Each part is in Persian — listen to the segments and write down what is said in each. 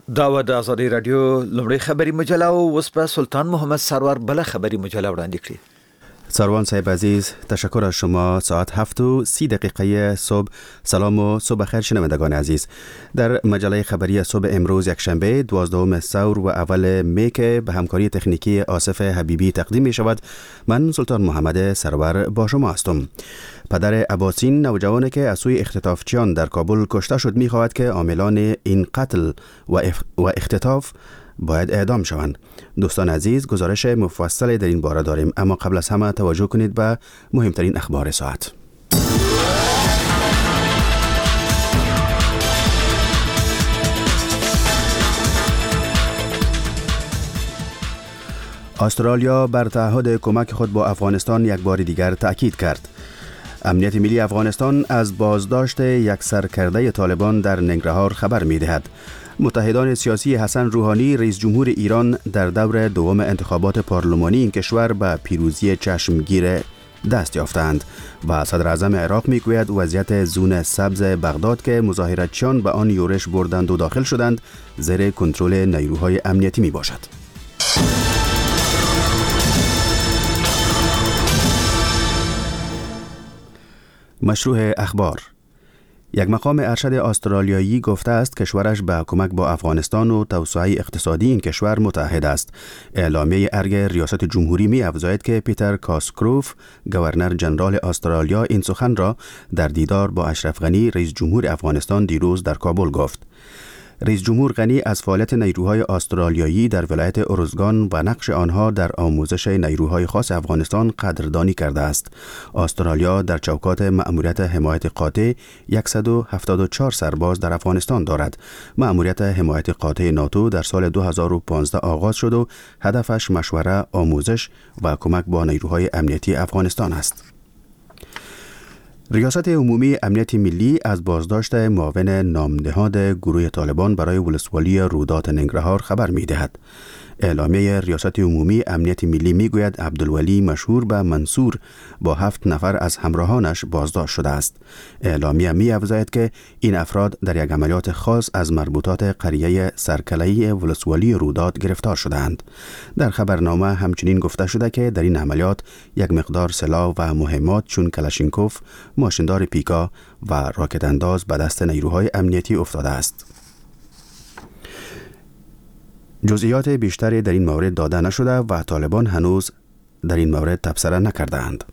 دا د آزادی رادیو لومړی خبری مجله او اوس په سلطان محمد سرور بل خبری مجله وړاندې کړي. سروان صاحب عزیز، تشکر از شما. ساعت 7:30 صبح. سلام و صبح خیر شنوندگان عزیز. در مجله خبری صبح امروز یکشنبه 12 ثور و اول می که به همکاری تکنیکی آصف حبیبی تقدیم می شود، من سلطان محمد سرور با شما هستم. پدر عباسین، نوجوانی که از سوی اختطافچیان در کابل کشته شد، می خواهد که عاملان این قتل و اختطاف باید اعدام شوند. دوستان عزیز، گزارش مفصل در این باره داریم، اما قبل از همه توجه کنید به مهمترین اخبار ساعت. استرالیا بر تعهد کمک خود با افغانستان یک بار دیگر تأکید کرد. امنیت ملی افغانستان از بازداشت یک سرکرده طالبان در ننگرهار خبر می دهد. متحدان سیاسی حسن روحانی، رئیس جمهور ایران، در دور دوم انتخابات پارلمانی این کشور به پیروزی چشمگیر دست یافتند و صدر اعظم عراق میگوید وضعیت زون سبز بغداد که مظاهرتچیان به آن یورش بردند و داخل شدند زیر کنترل نیروهای امنیتی می باشد. مشروع اخبار. یک مقام ارشد استرالیایی گفته است کشورش به کمک با افغانستان و توسعه اقتصادی این کشور متحد است. اعلامیه ارگ ریاست جمهوری می افزاید که پیتر کاسکروف، گورنر جنرال استرالیا، این سخن را در دیدار با اشرف غنی، رئیس جمهور افغانستان، دیروز در کابل گفت. رئیس جمهور غنی از فعالیت نیروهای استرالیایی در ولایت ارزگان و نقش آنها در آموزش نیروهای خاص افغانستان قدردانی کرده است. استرالیا در چوکات مأموریت حمایت قاطع 174 سرباز در افغانستان دارد. مأموریت حمایت قاطع ناتو در سال 2015 آغاز شد و هدفش مشوره، آموزش و کمک با نیروهای امنیتی افغانستان است. ریاست عمومی امنیت ملی از بازداشت معاون نامنهاد گروه طالبان برای ولسوالی رودات ننگرهار خبر می دهد. اعلامیه ریاست عمومی امنیت ملی می گوید عبدالولی مشهور به منصور با 7 نفر از همراهانش بازداشت شده است. اعلامیه می افزاید که این افراد در یک عملیات خاص از مربوطات قریه سرکله‌ای ولسوالی رودات گرفتار شدند. در خبرنامه همچنین گفته شده که در این عملیات یک مقدار سلاح و مهمات چون کلاشینکوف، ماشیندار پیکا و راکت انداز به دست نیروهای امنیتی افتاده است. جزئیات بیشتری در این مورد داده نشده و طالبان هنوز در این مورد تبصره نکردند.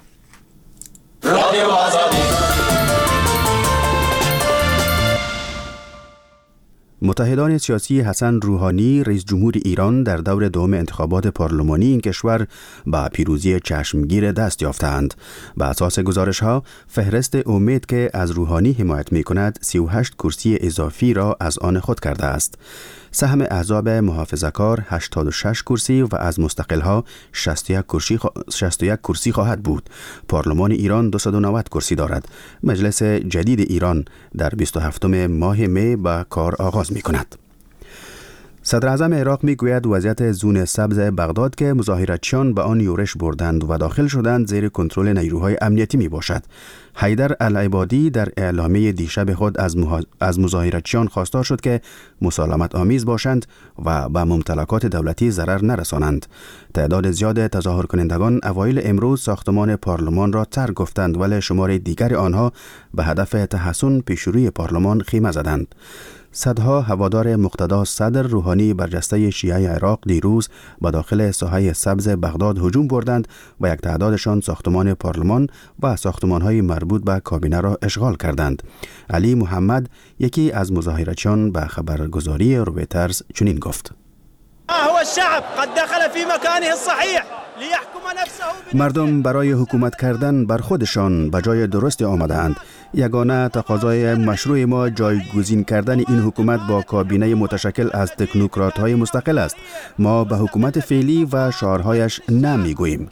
متحدان سیاسی حسن روحانی، رئیس جمهور ایران، در دور دوم انتخابات پارلمانی این کشور با پیروزی چشمگیر دست یافتند. به اساس گزارش‌ها، فهرست امید که از روحانی حمایت می‌کند 38 کرسی اضافی را از آن خود کرده است. سهم احزاب محافظه‌کار 86 کرسی و از مستقل‌ها 61 کرسی خواهد بود. پارلمان ایران 290 کرسی دارد. مجلس جدید ایران در 27 ماه می به کار آغاز می‌کند. صدر اعظم عراق میگوید وضعیت زون سبز بغداد که مظاهرتچیان به آن یورش بردند و داخل شدند زیر کنترل نیروهای امنیتی می باشد. حیدر العبادی در اعلامیه دیشب خود از مظاهرتچیان خواستار شد که مسالمت آمیز باشند و به ممتلکات دولتی ضرر نرسانند. تعداد زیاد تظاهر کنندگان اوایل امروز ساختمان پارلمان را ترک گفتند، ولی شمار دیگر آنها به هدف تحسن پیشروی پارلمان خیمه زدند. صدها هوادار مقتدا صدر روحانی برجسته شیعه عراق دیروز به داخل ساحه سبز بغداد هجوم بردند و یک تعدادشان ساختمان پارلمان و ساختمان‌های مربوط به کابینه را اشغال کردند. علی محمد، یکی از مظاهرچیان، به خبرگزاری رویترز چنین گفت: هو الشعب قد دخل في مكانه الصحيح ليحكم نفسه. مردم برای حکومت کردن بر خودشان به جای درست آمدند. یگانه تقاضای مشروع ما جایگزین کردن این حکومت با کابینه متشکل از تکنوکرات‌های مستقل است. ما به حکومت فعلی و شعارهایش نمیگوییم.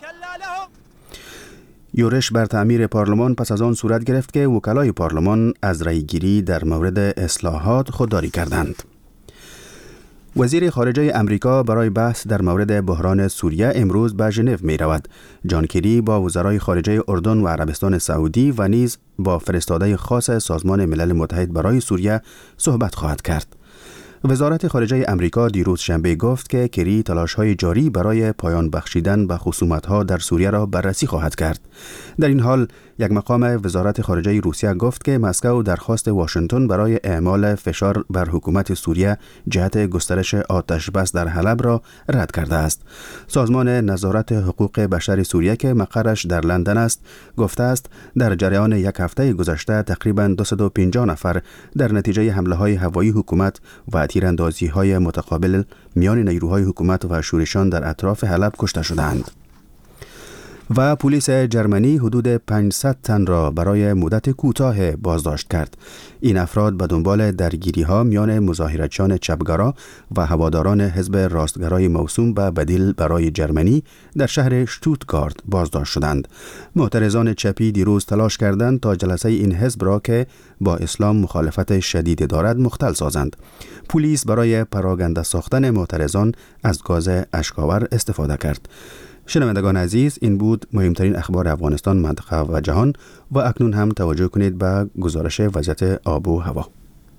یورش بر تعمیر پارلمان پس از آن صورت گرفت که وکلای پارلمان از رأیگیری در مورد اصلاحات خودداری کردند. وزیر خارجه امریکا برای بحث در مورد بحران سوریه امروز به ژنو می رود. جان کری با وزرای خارجه اردن و عربستان سعودی و نیز با فرستاده خاص سازمان ملل متحد برای سوریه صحبت خواهد کرد. وزارت خارجه امریکا دیروز شنبه گفت که کری تلاش‌های جاری برای پایان بخشیدن به خصومت‌ها در سوریه را بررسی خواهد کرد. در این حال یک مقام وزارت خارجه روسیه گفت که مسکو درخواست واشنگتن برای اعمال فشار بر حکومت سوریه جهت گسترش آتش بس در حلب را رد کرده است. سازمان نظارت حقوق بشر سوریه که مقرش در لندن است گفته است در جریان یک هفته گذشته تقریباً 250 نفر در نتیجه حمله‌های هوایی حکومت و تیراندازی‌های متقابل میان نیروهای حکومت و شورشیان در اطراف حلب کشته شدند. و پلیس جرمنی حدود 500 تن را برای مدت کوتاه بازداشت کرد. این افراد به دنبال درگیری‌ها میان مظاهراتچیان چپگرا و هواداران حزب راستگرای موسوم به بدیل برای جرمنی در شهر شتوتگارت بازداشت شدند. معترضان چپی دیروز تلاش کردند تا جلسه این حزب را که با اسلام مخالفت شدید دارد مختل سازند. پلیس برای پراگنده ساختن معترضان از گاز اشک‌آور استفاده کرد. شنوندگان عزیز، این بود مهمترین اخبار افغانستان، منطقه و جهان و اکنون هم توجه کنید به گزارش وضعیت آب و هوا.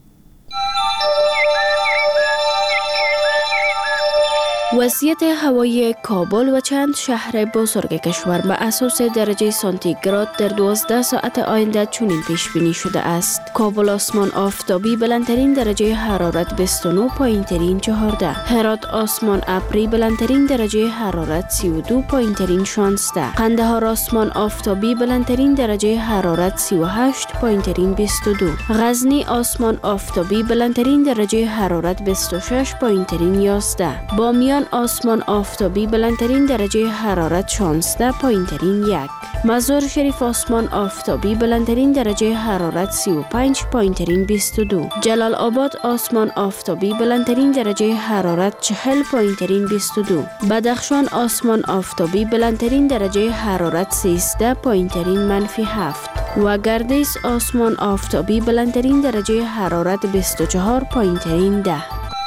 وضعیت هوایی کابل و چند شهر بزرگ کشور به اساس درجه سانتیگراد در 12 ساعت آینده چنین پیش بینی شده است. کابل آسمان آفتابی بلندترین درجه حرارت 29، پایینترین 14. هرات آسمان ابری بلندترین درجه حرارت 32، پایینترین 16. قندهار آسمان آفتابی بلندترین درجه حرارت 38، پایینترین 22. غزنی آسمان آفتابی بلندترین درجه حرارت 26، پایینترین 11. بامیان آسمان آفتابی بلندترین درجه حرارت 16، پایینترین 1. مزار شریف آسمان آفتابی بلندترین درجه حرارت 35، پایینترین 22. جلال آباد آسمان آفتابی بلندترین درجه حرارت 40، پایینترین 22. بدخشان آسمان آفتابی بلندترین درجه حرارت 13، پایینترین -7. و گردیس آسمان آفتابی بلندترین درجه حرارت 24، پایینترین 10.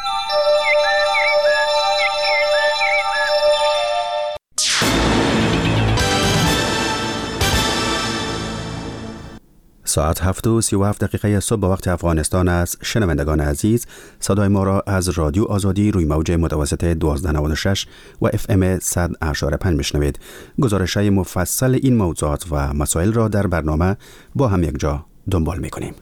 ساعت 7:37 صبح به وقت افغانستان است. شنوندگان عزیز، صدای ما را از رادیو آزادی روی موج متوسط 1296 و FM 100.5 میشنوید. گزارش‌های مفصل این موضوعات و مسائل را در برنامه با هم یک جا دنبال می‌کنیم.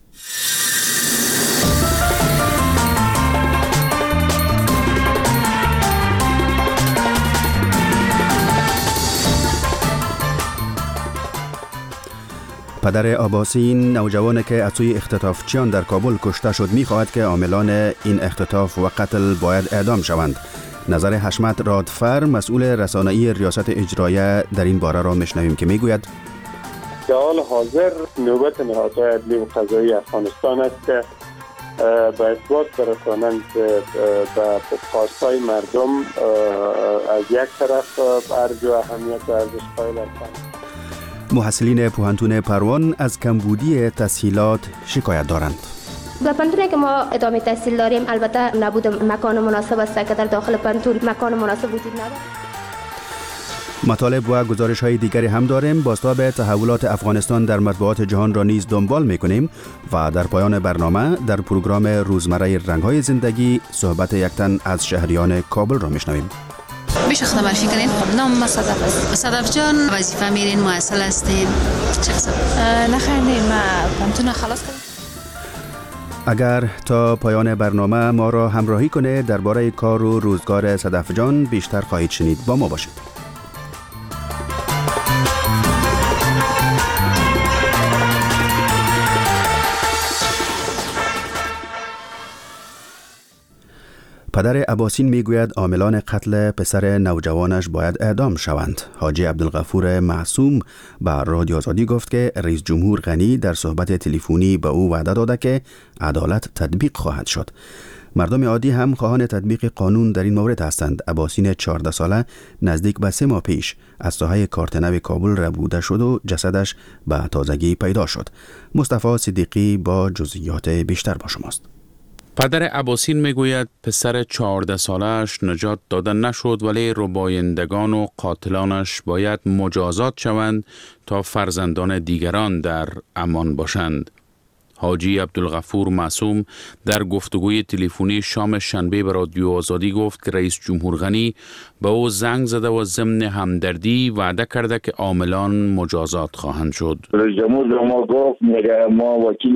پدر عباسین، نوجوانی که از سوی اختطافچیان در کابل کشته شد، می‌خواهد که عاملان این اختطاف و قتل باید اعدام شوند. نظر حشمت رادفر، مسئول رسانه‌ای ریاست اجرایه، در این باره را میشنویم که میگوید در حال حاضر نوبت نهادهای عدلی و قضایی افغانستان است که به اثبات برسانند به خواستهای مردم از یک طرف ارج و اهمیت و ارزش قائل هستند. محصلین پوهنتون پروان از کمبودی تسهیلات شکایت دارند. در پانتونی که ما ادامه تحصیل داریم، البته نبود مکان مناسب است که در داخل پانتون مکان مناسب وجود ندارد. مطالب و گزارش های دیگری هم داریم. بازتاب تحولات افغانستان در مطبوعات جهان را نیز دنبال میکنیم و در پایان برنامه در پروگرام روزمره رنگ‌های زندگی صحبت یک تن از شهریان کابل را میشنویم. میشه خدا معرفی کنین؟ نام ما صدف است. صدف جان وظیفه میرین مواصل هستین؟ چه قسم؟ نخیریم پانتون خلاص کنیم. اگر تا پایان برنامه ما را همراهی کنه درباره کار و روزگار صدف جان بیشتر خواهید شنید. با ما باشید. پدر عباسین میگوید عاملان قتل پسر نوجوانش باید اعدام شوند. حاجی عبدالغفور معصوم به رادیو آزادی گفت که رئیس جمهور غنی در صحبت تلفنی به او وعده داده که عدالت تطبیق خواهد شد. مردم عادی هم خواهان تطبیق قانون در این مورد هستند. عباسین 14 ساله نزدیک به 3 ماه پیش از ساحه کارتنو کابل ربوده شد و جسدش به تازگی پیدا شد. مصطفی صدیقی با جزئیات بیشتر با شماست. پدر عباسین میگوید پسر 14 سالش نجات داده نشد، ولی ربایندگان و قاتلانش باید مجازات شوند تا فرزندان دیگران در امان باشند. حاجی عبدالغفور معصوم در گفتگوی تلفنی شام شنبه به رادیو آزادی گفت که رئیس جمهور غنی به او زنگ زده و ضمن همدردی وعده کرده که عاملان مجازات خواهند شد. رئیس جمهور ما گفت میگه ما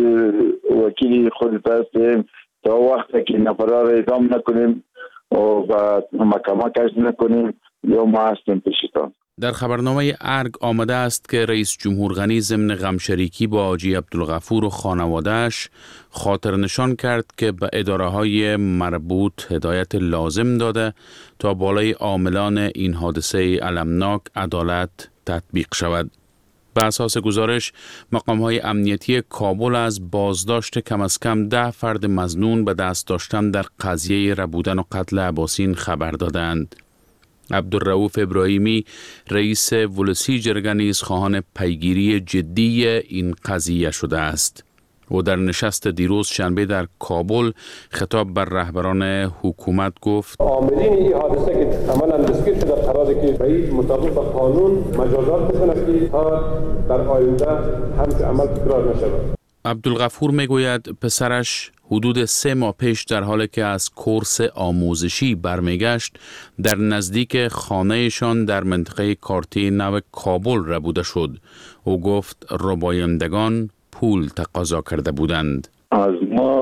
وکیل خودت هستیم تا وقتی که نفرا را اعدام نکنیم و بعد محکمه کش نکنیم یا ما هستیم پیشتان. در خبرنامه ارگ آمده است که رئیس جمهور غنی ضمن غمشریکی با حاجی عبدالغفور و خانواده‌اش خاطر نشان کرد که به اداره‌های مربوط هدایت لازم داده تا بالای عاملان این حادثه المناک عدالت تطبیق شود. به اساس گزارش مقام‌های امنیتی کابل از بازداشت کم از کم 10 فرد مظنون به دست داشتن در قضیه ربودن و قتل عباسین خبر دادند. عبدالرؤوف ابراهیمی رئیس ولسی جرگه نیز خواهان پیگیری جدی این قضیه شده است. او در نشست دیروز شنبه در کابل خطاب بر رهبران حکومت گفت عاملین این حادثه که عملاً دستگیر شده قراره که رئیس مطابق قانون مجازات بکنه که تا در آینده همچه عمل تکرار نشود. عبدالغفور میگوید پسرش حدود 3 ماه پیش در حالی که از کورس آموزشی برمیگشت در نزدیک خانهشان در منطقه کارتی نو کابل ربوده شد. او گفت ربایندگان پول تقاضا کرده بودند. از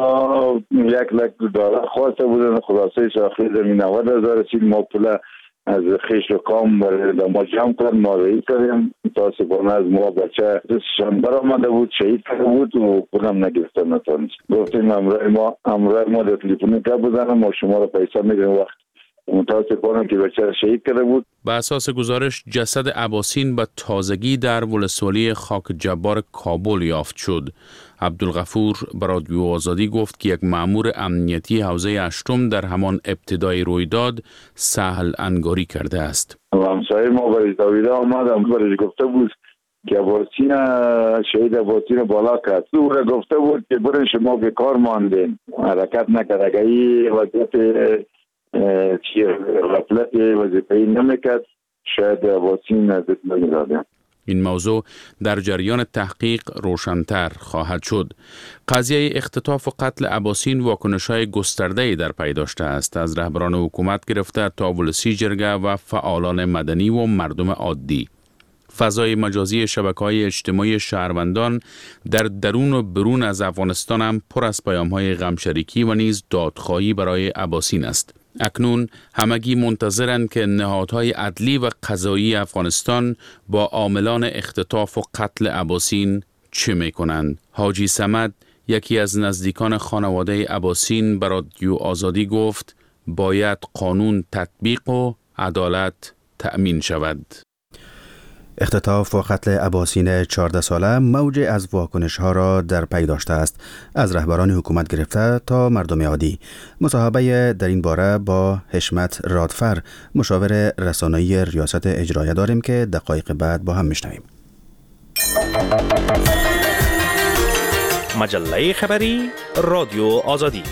ما $1,00,000 خواسته بودن، خلاصه شاخص زمین 90,000 چیز ما پول از خیش و کام برای ما جمع کرد، ما رئیس کردیم. متاسفانه از ما بچه دستشان برآمده بود، شهید کرده بود و پولم نگرفتن نتونست. گفتیم امروز ما در تلفنی که بزنم ما شما را پیسه میدیم وقت. متاسفانه که بچه را شهید کرده بود. به اساس گزارش جسد عباسین به تازگی در ولسوالی خاک جبار کابل یافت شد. عبدالغفور به رادیو آزادی گفت که یک مأمور امنیتی حوزه اشتم در همان ابتدای رویداد سهل انگاری کرده است. همسایه ما برای داویده آمد، برای گفته بود که عباسین شهید عباسین بالا کرد. او را گفته بود که برای شما به کار ماندین، حرکت نکرد. اگه وضعیت غفلت وظیفه‌ای نمیکرد شاید عباسین نزد نمیدادیم. این موضوع در جریان تحقیق روشن‌تر خواهد شد. قضیه اختطاف و قتل عباسین واکنش‌های گسترده‌ای در پی داشته است، از رهبران حکومت گرفته تا ولسی جرگه و فعالان مدنی و مردم عادی. فضای مجازی شبکه‌های اجتماعی شهروندان در درون و برون از افغانستان هم پر از پیام‌های غمشریکی و نیز دادخواهی برای عباسین است. اکنون همگی منتظرند که نهادهای عدلی و قضایی افغانستان با عاملان اختطاف و قتل عباسین چه میکنند. حاجی صمد، یکی از نزدیکان خانواده عباسین، به رادیو آزادی گفت باید قانون تطبیق و عدالت تأمین شود. اختطاف و قتل عباسین 14 ساله موج از واکنش‌ها را در پی داشته است، از رهبران حکومت گرفته تا مردم عادی. مصاحبه در این باره با حشمت رادفر، مشاور رسانه‌ای ریاست اجرایه داریم که دقایق بعد با هم میشنویم. مجله خبری رادیو آزادی.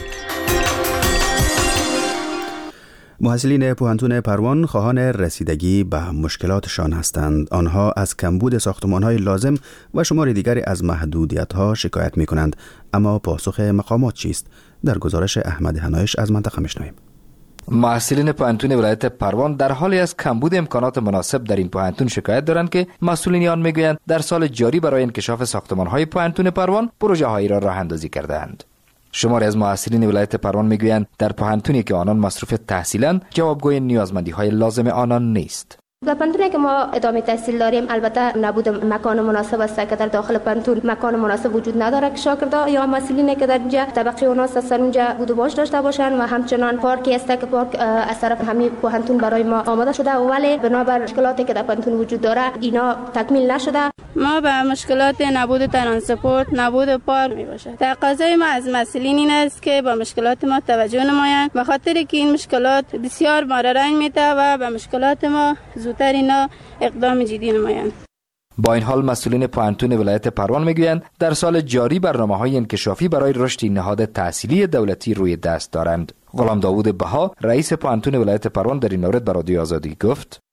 محصلین پوهنتون پروان خواهان رسیدگی به مشکلاتشان هستند. آنها از کمبود ساختمان‌های لازم و شمار دیگری از محدودیت‌ها شکایت می‌کنند، اما پاسخ مقامات چیست؟ در گزارش احمد هنایش از منطقه می‌شنویم. محصلین پوهنتون ولایت پروان در حالی از کمبود امکانات مناسب در این پوهنتون شکایت دارند که مسئولین آن میگویند در سال جاری برای انکشاف ساختمان‌های پوهنتون پروان پروژه‌هایی را راه‌اندازی کرده‌اند. شماری از محصلین ولایت پروان میگویند در پوهنتونی که آنان مصروف تحصیلند جوابگوی نیازمندی‌های لازم آنان نیست. در پانتونی که ما ادامه تحصیل داریم البته نبود مکان مناسب است که در داخل پانتون مکان مناسب وجود نداره که شاگردان یا مسئولینی که در اینجا طبقه اوناس هستن اونجا بود و باش داشته باشن و همچنان پارکی است که پارک از طرف همین پوهنتون برای ما آماده شده ولی بنابر مشکلاتی که در پانتون وجود داره اینا تکمیل نشده. ما به مشکلات نبود ترانسپورت، نبود پارک میباشه. تقاضای ما از مسئولین این است که با مشکلات ما توجه نمایند، به خاطر که این مشکلات بسیار ما را رنج میده و به مشکلات ما زودتر اینا اقدام جدی نمایند. با این حال مسئولین پوهنتون ولایت پروان میگویند در سال جاری برنامه‌های انکشافی برای رشد نهاد تحصیلی دولتی روی دست دارند. غلام داوود بها رئیس پوهنتون ولایت پروان در این مورد به رادیو آزادی گفت: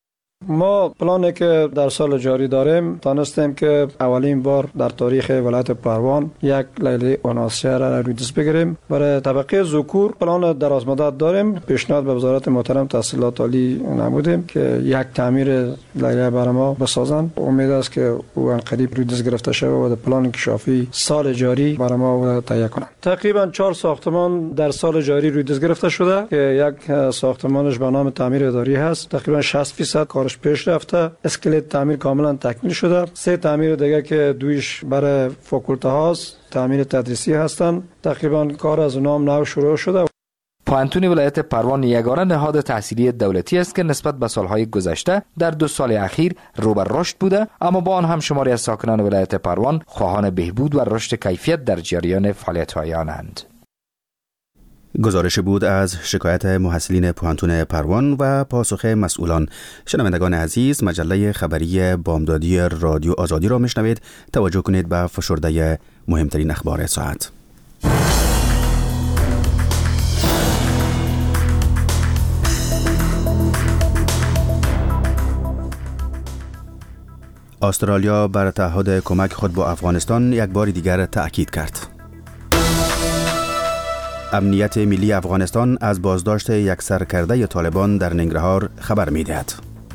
ما پلانی که در سال جاری داریم تانستیم که اولین بار در تاریخ ولایت پروان یک لیلی اوناسیه را روی دست بگیریم. برای طبقه ذکور پلان دراز مدت داریم. پیشنهاد به وزارت محترم تحصیلات عالی نمودیم که یک تعمیر لیلی برای ما بسازن. امید است که او ان قریب روی دست گرفته شود و پلان انکشافی سال جاری برای ما تهیه کنند. تقریبا 4 ساختمان در سال جاری روی دست گرفته شده که یک ساختمانش به نام تعمیر اداری هست. تقریبا 60% کارش پیش رفته. اسکلت تعمیر کاملا تکمیل شده. 3 تعمیر دیگه که دویش برای فاکولته هاست تعمیر تدریسی هستند. تقریبا کار از اونام نو شروع شده. پوهنتون ولایت پروان یگانه نهاد تحصیلی دولتی است که نسبت به سالهای گذشته در 2 سال اخیر رو به رشد بوده، اما با آن هم شماری از ساکنان ولایت پروان خواهان بهبود و رشد کیفیت در جریان فعالیت‌های آنند. گزارش بود از شکایت محصلین پوهنتون پروان و پاسخ مسئولان. شنوندگان عزیز، مجله خبری بامدادی رادیو آزادی را میشنوید. توجه کنید به فشرده مهمترین اخبار ساعت. استرالیا بر تعهد کمک خود با افغانستان یک بار دیگر تأکید کرد. امنیت ملی افغانستان از بازداشت یک سرکرده طالبان در ننگرهار خبر می‌دهد.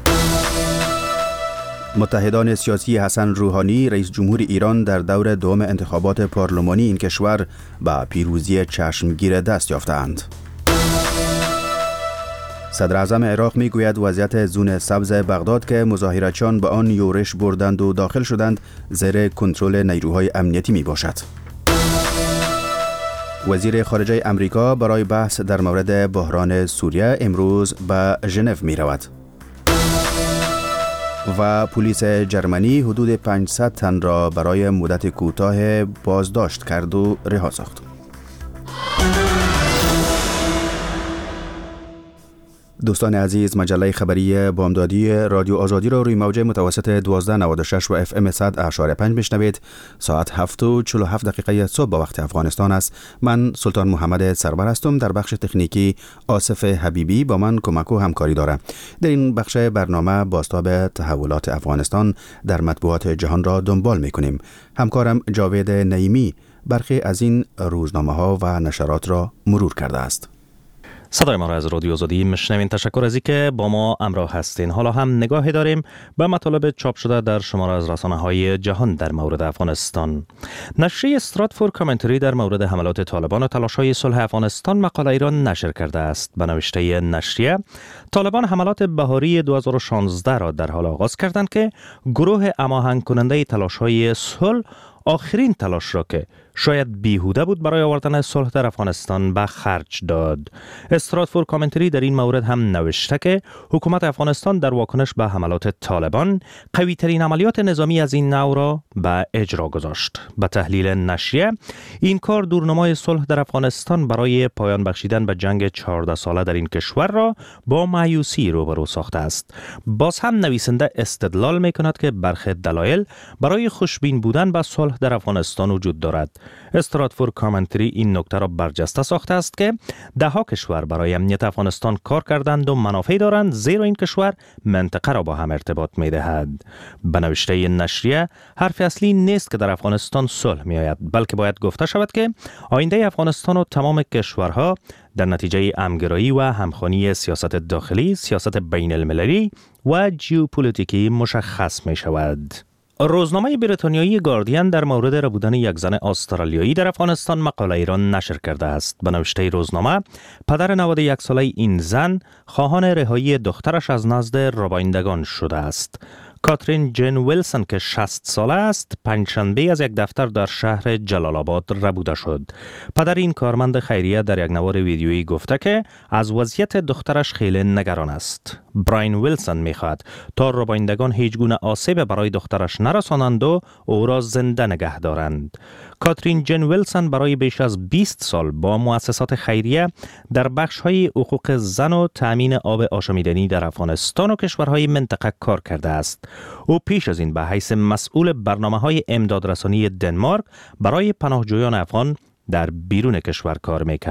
متحدان سیاسی حسن روحانی رئیس جمهور ایران در دور دوم انتخابات پارلمانی این کشور به پیروزی چشمگیر دست یافتند. صدر اعظم عراق میگوید وضعیت زون سبز بغداد که مظاهراتچیان به آن یورش بردند و داخل شدند زیر کنترل نیروهای امنیتی می باشد. وزیر خارجه امریکا برای بحث در مورد بحران سوریه امروز به ژنو می رود. و پلیس جرمنی حدود 500 تن را برای مدت کوتاه بازداشت کرد و رها ساخت. دوستان عزیز، مجله خبری بامدادی رادیو آزادی را روی موج متوسط 1296 و FM 100.5 میشنوید. ساعت 7:47 صبح به وقت افغانستان است. من سلطان محمد سرور هستم. در بخش تکنیکی آصف حبیبی با من کمک و همکاری دارد. در این بخش برنامه بازتاب تحولات افغانستان در مطبوعات جهان را دنبال میکنیم. همکارم جاوید نعیمی برخی از این روزنامه ها و نشرات را مرور کرده است. صدای ما را از رادیو آزادی میشنوین. تشکر از اینکه با ما همراه هستین. حالا هم نگاهی داریم به مطالب چاپ شده در شماره از رسانه‌های جهان در مورد افغانستان. نشریه استراتفورد کامنتری در مورد حملات طالبان و تلاش‌های صلح افغانستان مقاله را نشر کرده است. به نوشته نشریه، طالبان حملات بهاری 2016 را در حال آغاز کردند که گروه هماهنگ کننده تلاش‌های صلح آخرین تلاش را که شاید بیهوده بود برای آوردن صلح در افغانستان به خرج داد. استراتفورد کامنتری در این مورد هم نوشته که حکومت افغانستان در واکنش به حملات طالبان قوی ترین عملیات نظامی از این نوع را به اجرا گذاشت. به تحلیل نشریه، این کار دورنمای صلح در افغانستان برای پایان بخشیدن به جنگ 14 ساله در این کشور را با مایوسی روبرو ساخته است. باز هم نویسنده استدلال می کند که برخی دلایل برای خوشبین بودن به صلح در افغانستان وجود دارد. استراتفورد کامنتری این نکته را برجسته ساخته است که دهها کشور برای امنیت افغانستان کار کردند و منافع دارند، زیرا این کشور منطقه را با هم ارتباط می دهد. به نوشته نشریه، حرف اصلی نیست که در افغانستان صلح می آید، بلکه باید گفته شود که آینده افغانستان و تمام کشورها در نتیجه همگرایی و همخوانی سیاست داخلی، سیاست بین المللی و ژئوپلیتیکی مشخص می شود. روزنامه بریتانیایی گاردین در مورد ربودن یک زن استرالیایی در افغانستان مقاله ایران نشر کرده است. به نوشته روزنامه، پدر 91 ساله این زن خواهان رهایی دخترش از نزد ربایندگان شده است. کاترین جن ویلسون که 60 ساله است، پنجشنبه از یک دفتر در شهر جلال آباد ربوده شد. پدر این کارمند خیریه در یک نوار ویدیویی گفته که از وضعیت دخترش خیلی نگران است. براین ویلسون می‌خواهد تا ربایندگان هیچ گونه آسیب برای دخترش نرسانند و او را زنده نگه دارند. کاترین جن ویلسون برای بیش از 20 سال با مؤسسات خیریه در بخش‌های حقوق زن و تأمین آب آشامیدنی در افغانستان و کشورهای منطقه کار کرده است. او پیش از این به حیث مسئول برنامه‌های امدادرسانی دنمارک برای پناهجویان افغان در بیرون کشور کار می‌کرد.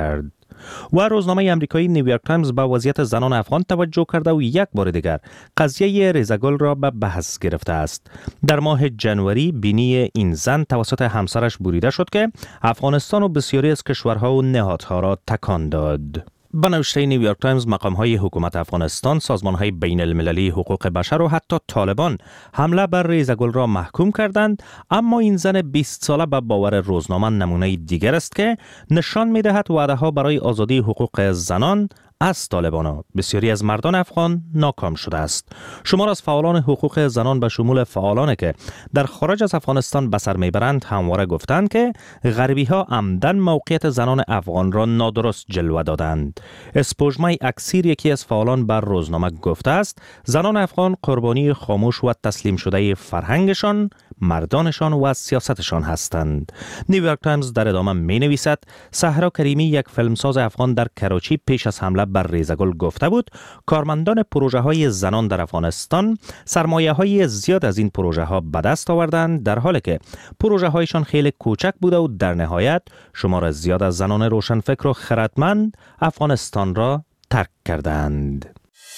و روزنامه آمریکایی نیویورک تایمز به وضعیت زنان افغان توجه کرده و یک بار دیگر قضیه ریزگل را به بحث گرفته است. در ماه جنوری بینی این زن توسط همسرش بریده شد که افغانستان و بسیاری از کشورها و نهادها را تکان داد. به نوشته نیویورک تایمز مقام‌های حکومت افغانستان، سازمان‌های بین المللی حقوق بشر و حتی طالبان حمله بر ریزگل را محکوم کردند، اما این زن 20 ساله به باور روزنامه نمونه دیگر است که نشان می‌دهد وعده‌ها برای آزادی حقوق زنان از طالبان بسیاری از مردان افغان ناکام شده است. شمار از فعالان حقوق زنان به شمول فعالانی که در خارج از افغانستان به سر میبرند همواره گفتند که غربی‌ها عمدن موقعیت زنان افغان را نادرست جلوه دادند. اسپوژمای اکسیر یکی از فعالان بر روزنامه گفته است زنان افغان قربانی خاموش و تسلیم شده فرهنگشان، مردانشان و سیاستشان هستند. نیویورک تایمز در ادامه می نویسد صحرا کریمی، یک فیلمساز افغان در کراچی، پیش از حمله بر ریزگل گفته بود کارمندان پروژه های زنان در افغانستان سرمایه های زیاد از این پروژه ها به دست آوردند، در حالی که پروژه هایشان خیلی کوچک بوده و در نهایت شمار زیاد از زنان روشنفکر و خردمند افغانستان را ترک کردند.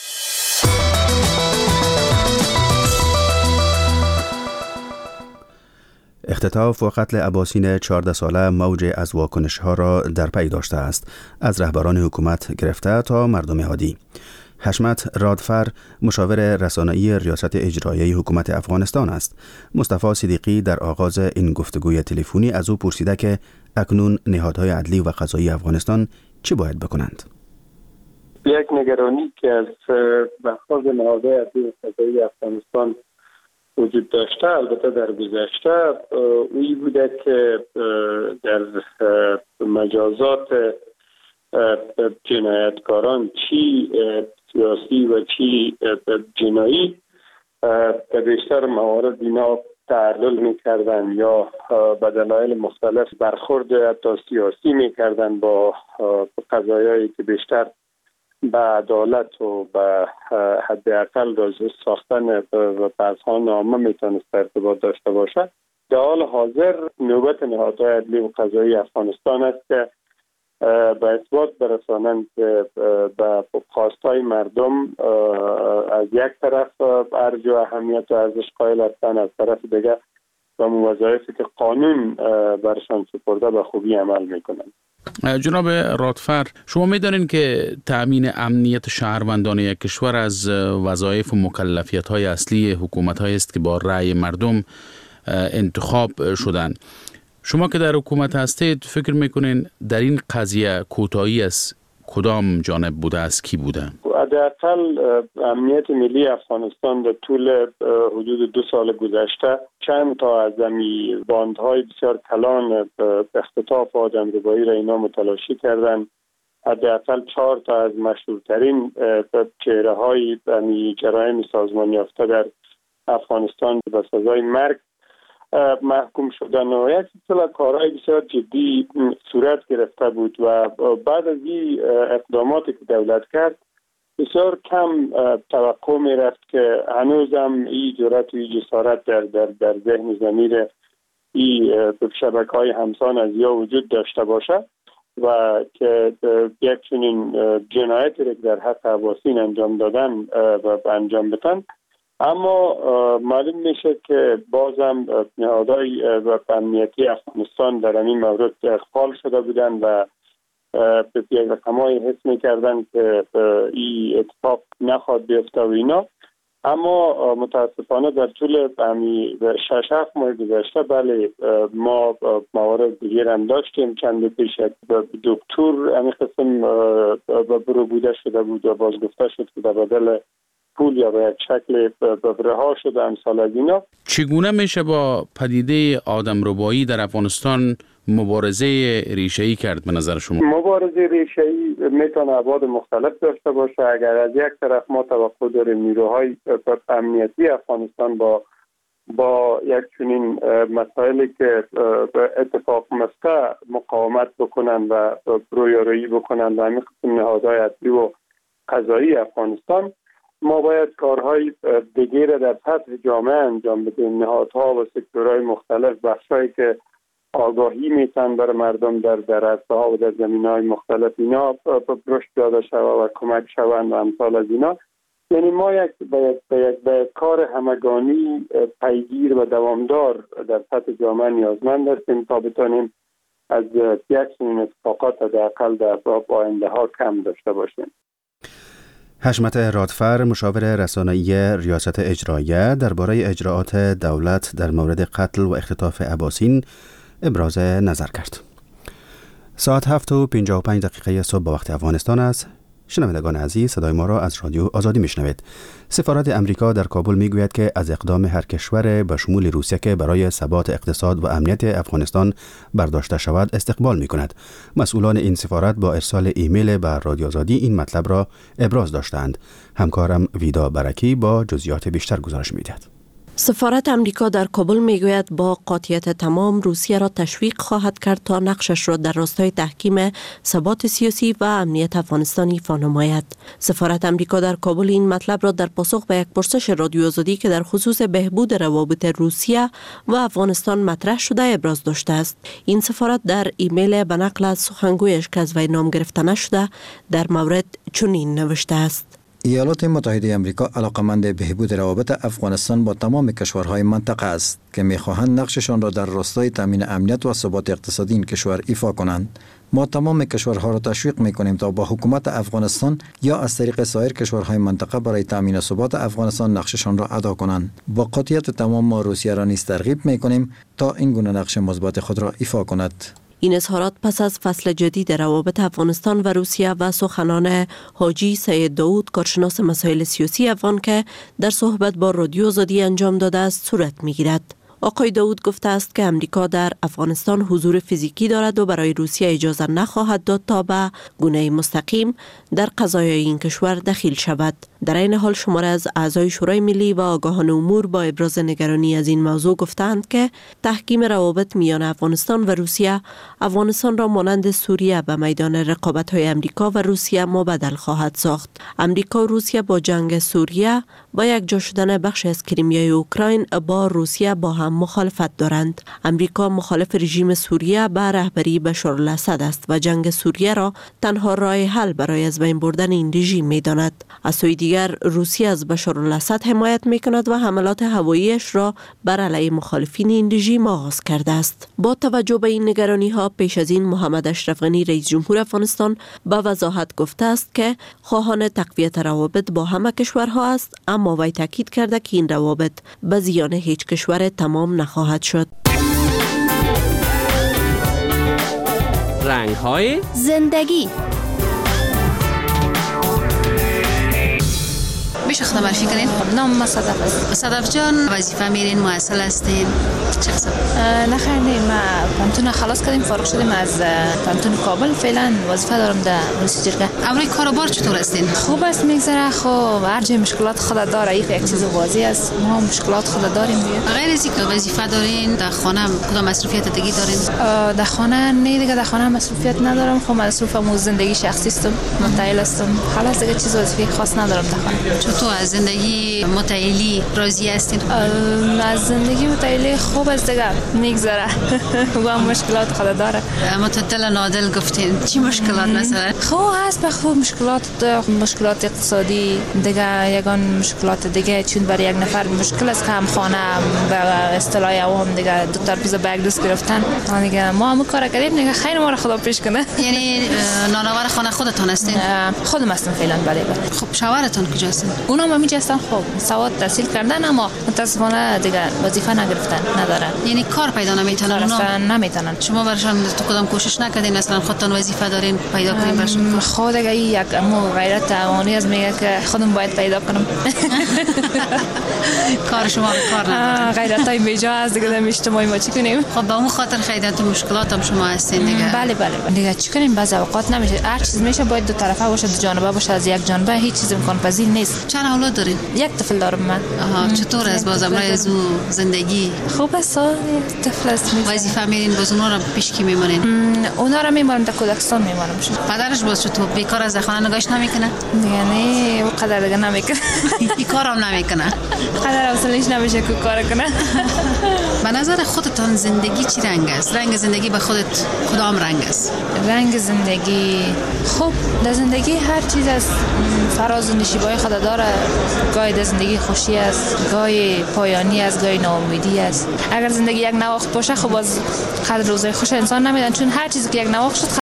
اختطاف و قتل اباسین 14 ساله موج از واکنش‌ها را در پی داشته است، از رهبران حکومت گرفته تا مردم عادی. حشمت رادفر مشاور رسانه‌ای ریاست اجرایی حکومت افغانستان است. مصطفی صدیقی در آغاز این گفتگوی تلفنی از او پرسیده که اکنون نهادهای عدلی و قضایی افغانستان چه باید بکنند؟ یک نگرانی که از بخواست نهادهای عدلی و قضایی افغانستان وجود داشته، البته در گذشته، اوی بوده که در مجازات جنایتکاران چی سیاسی و چی جنایی در بیشتر موارد اینا تعلل میکردن یا به دلایل مختلف برخورد حتی سیاسی میکردن با قضایایی که بیشتر به عدالت و به حداقل راجع ساختن و بحث‌ها نامه میتونست ارتباط داشته باشد. در حال حاضر نوبت نهادهای عدلی و قضایی افغانستان است که به اثبات برسانند به خواستهای مردم از یک طرف ارج و اهمیت و ارزش قائل هستند، از طرف دیگر و وظایفی که قانون برشان سپرده به خوبی عمل میکنند. جناب رادفر، شما می‌دانید که تأمین امنیت شهروندان یک کشور از وظایف و مکلفیت‌های اصلی حکومت‌هایی است که با رأی مردم انتخاب شدند. شما که در حکومت هستید فکر می‌کنین در این قضیه کوتاهی از کدام جانب بوده، از کی بوده؟ حداقل امنیت ملی افغانستان در طول حدود 2 سال گذشته چند تا از باندهای بسیار کلان اختطاف آدمربایی را اینا متلاشی کردن. حداقل 4 تا از مشهورترین چهره‌های جرایم سازمان یافته در افغانستان به سزای مرگ محکوم شدن و یک سلسله کارهای بسیار جدی صورت گرفته بود و بعد از این اقداماتی که دولت کرد بسیار کم توقع می رفت که هنوزم این جرأت و این جسارت در ذهن ضمیر این شبکه‌های همسان از یا وجود داشته باشه و که یک چنین جنایتی را در حق اباسین انجام دادن و انجام بدن. اما معلوم میشه که بازم نهادهای امنیتی افغانستان در این مورد اغفال شده بودن و به یک رقم‌های حس میکردن که این اتفاق نخواهد بیفته و اینا. اما متاسفانه در طول 6-7 ماه گذشته بله ما موارد دیگر هم داشتیم. چند پیش دکتر همین قسم برو بوده شده بود و بازگفته شد که در بدل پول یا به یک شکل رها شده امثال از اینا. چگونه میشه با پدیده آدمربایی در افغانستان مبارزه ریشه‌ای کرد به نظر شما؟ مبارزه ریشه‌ای میتونه ابعاد مختلف داشته باشه. اگر از یک طرف ما توقع داریم نیروهای امنیتی افغانستان با یک چنین مسائلی که اتفاق میفته مقاومت بکنن و رویارویی بکنن و همین قسم نهادهای عدلی و قضایی افغانستان، ما باید کارهای دیگه را در سطح جامعه انجام بدیم. نهادها و سکتورهای مختلف، بخشایی که آگاهی میتن برای مردم در عرصه ها و در زمین های مختلف اینا رشد داده شود و کمک شوند و امثال از اینا. یعنی ما به کار همگانی پیگیر و دوامدار در سطح جامعه نیازمند هستیم تا بتانیم از یک چنین اتفاقات حداقل در آینده ها کم داشته باشیم. حشمت رادفر، مشاور رسانه‌ای ریاست اجراییه، درباره اجراءات دولت در مورد قتل و اختطاف عباسین ابراز نظر کرد. ساعت 7:55 صبح به وقت افغانستان است. شنوندگان عزیز، صدای ما را از رادیو آزادی میشنوید. سفارت امریکا در کابل میگوید که از اقدام هر کشور به شمول روسیه که برای ثبات اقتصاد و امنیت افغانستان برداشته شود استقبال میکند. مسئولان این سفارت با ارسال ایمیل به رادیو آزادی این مطلب را ابراز داشتند. همکارم ویدا برکی با جزئیات بیشتر گزارش میدهد. سفارت امریکا در کابل میگوید با قاطعیت تمام روسیه را تشویق خواهد کرد تا نقشش را در راستای تحکیم ثبات سیاسی و امنیت افغانستان ایفا نماید. سفارت امریکا در کابل این مطلب را در پاسخ به یک پرسش رادیو آزادی که در خصوص بهبود روابط روسیه و افغانستان مطرح شده ابراز داشته است. این سفارت در ایمیل به نقل از سخنگویش که از وی نام گرفته نشده در مورد چنین نوشته است: ایالات متحده آمریکا علاقمند بهبود روابط افغانستان با تمام کشورهای منطقه است که می‌خواهند نقششان را در راستای تامین امنیت و ثبات اقتصادی این کشور ایفا کنند. ما تمام کشورها را تشویق می‌کنیم تا با حکومت افغانستان یا از طریق سایر کشورهای منطقه برای تامین ثبات افغانستان نقششان را ادا کنند. با قاطعیت تمام ما روسیه را نیز ترغیب می‌کنیم تا این گونه نقش مثبت خود را ایفا کند. این اظهارات پس از فصل جدید روابط افغانستان و روسیه و سخنان حاجی سید داود، کارشناس مسائل سیاسی افغان که در صحبت با رادیو آزادی انجام داده است صورت می‌گیرد. آقای داود گفته است که امریکا در افغانستان حضور فیزیکی دارد و برای روسیه اجازه نخواهد داد تا به گونه مستقیم در قضایای این کشور دخیل شود. در این حال شماره از اعضای شورای ملی و آگاهان امور با ابراز نگرانی از این موضوع گفتند که تحکیم روابط میان افغانستان و روسیه افغانستان را مانند سوریه به میدان رقابت‌های امریکا و روسیه مبدل خواهد ساخت. امریکا و روسیه با جنگ سوریه و یک جا شدن بخش از کریمیای اوکراین با روسیه با هم مخالفت دارند. امریکا مخالف رژیم سوریه به رهبری بشار الاسد است و جنگ سوریه را تنها راه حل برای از بین بردن این رژیم می‌داند. از سوی دیگر روسیه از بشار الاسد حمایت می‌کند و حملات هواییش را بر علیه مخالفین این رژیم آغاز کرده است. با توجه به این نگرانی‌ها پیش از این محمد اشرف غنی رئیس جمهور افغانستان با وضاحت گفته است که خواهان تقویت روابط با همه کشورها است، اما وی تاکید کرده که این روابط به زیان هیچ کشور تمام نخواهد شد. رنگ‌های زندگی. میشه خودم معرفی کنین؟ نام ما صدف است. صدف جان وظیفه میرین مواصل هستین؟ چه قسم؟ نه خیر نه، ما پانتون خلاص کردیم، فارغ شدیم از پانتون کابل. فعلا وظیفه دارم در رئیس جرگه. امروز کاروبار چطور هستین؟ خوب است، میگذره. خب هر جای مشکلات خود داره، این یک چیز واضح است. ما مشکلات خود داریم دیگه. غیر از اینکه وظیفه دارین، در خانه کدام مصروفیت دیگه دارین؟ در خانه نه دیگه، در خانه مصروفیت ندارم. خب مصروفم زندگی شخصی است، متعهل هستم. خلاص دیگه چیز وظیفه خاص ندارم در خانه. تو از زندگی متعهلی راضی هستین؟ از زندگی متعهلی خوب است دیگه، میگذره. و مشکلات خود داره. متعدل نادل گفتین، چی مشکلات مثلا؟ خوب هست، به خوب مشکلات اقتصادی دیگه، یگان مشکلات دیگه چون برای یک نفر مشکل است که هم خانه به اصطلاح هم دیگه دو ترپیز به یک دوست گرفتن. دیگه ما هم کار کردیم دیگه، خیر ما را خدا پیش کنه. یعنی نانآور خانه خودتون هستین؟ خودم هستم فعلا. بله. خب شوهرتون کجاست؟ اونا هم اینجا هستن. خب سواد تحصیل کردن اما متاسفانه دیگه وظیفه نگرفتن، ندارن. یعنی کار پیدا نمیتونن؟ اصلا نمیتونن. شما براشون تو کدام کوشش نکردین مثلا خودتون وظیفه دارین پیدا کنین براشون؟ خود دیگه یک مو غیرت اوانی از میگه که خودم باید پیدا کنم. کار شما کار نداره. غیرتای بیجا از دیگه در اجتماعی ما چی کنیم؟ خب به اون خاطر خیلیاتون مشکلات هم شما هستین دیگه. بله دیگه چی کنیم؟ بعضی اوقات نمیشه، هر چیز میشه باید دو طرفه باشه، دو جانبه باشه. از یک جانبه هیچ چیز امکان پذیر نیست. چرا چند اولاد دارین؟ یک طفل دارم من. چطور است باز امروز زندگی؟ خوب است. طفل است. وظیفه میرین باز اونا رو پیش کی میمونین؟ اونا رو میمونم در کودکستان میمونم. پدرش باز چطور بیکار از خانه نگاش نمیکنه؟ یعنی او قدر دیگه نمیکنه. بیکارم نمیکنه. قدر حوصله‌اش نمیشه که کار کنه. به نظر خودتان زندگی چی رنگ است؟ رنگ زندگی به خودت کدام رنگ است؟ رنگ زندگی خب در زندگی هر چیز از فراز و نشیبای خود داره. گاهی در زندگی خوشی است، گاهی پایانی است، گاهی ناامیدی است. اگر زندگی یک نواخت باشه خب باز قدر روزای خوش انسان نمیدن، چون هر چیزی که یک نواخت شد